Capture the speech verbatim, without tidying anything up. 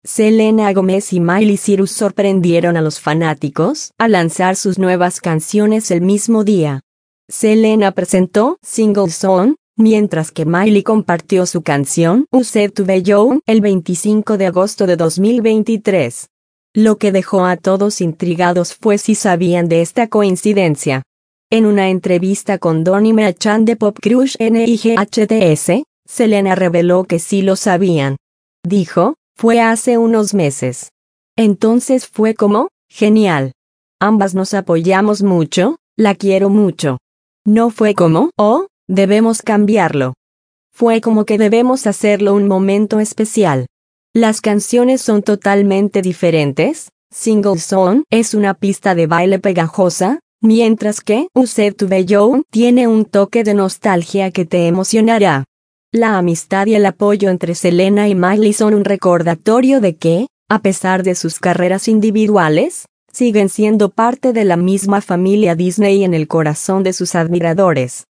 Selena Gomez y Miley Cyrus sorprendieron a los fanáticos al lanzar sus nuevas canciones el mismo día. Selena presentó Single Song, mientras que Miley compartió su canción You Said to Be Young el veinticinco de agosto de dos mil veintitrés. Lo que dejó a todos intrigados fue si sabían de esta coincidencia. En una entrevista con Donny Merchant de Pop Crush N I G H T S, Selena reveló que sí lo sabían. Dijo, fue hace unos meses. Entonces fue como, genial. Ambas nos apoyamos mucho, la quiero mucho. No fue como, oh, debemos cambiarlo. Fue como que debemos hacerlo un momento especial. Las canciones son totalmente diferentes. Single Song es una pista de baile pegajosa, mientras que You Said to Be Young tiene un toque de nostalgia que te emocionará. La amistad y el apoyo entre Selena y Miley son un recordatorio de que, a pesar de sus carreras individuales, siguen siendo parte de la misma familia Disney en el corazón de sus admiradores.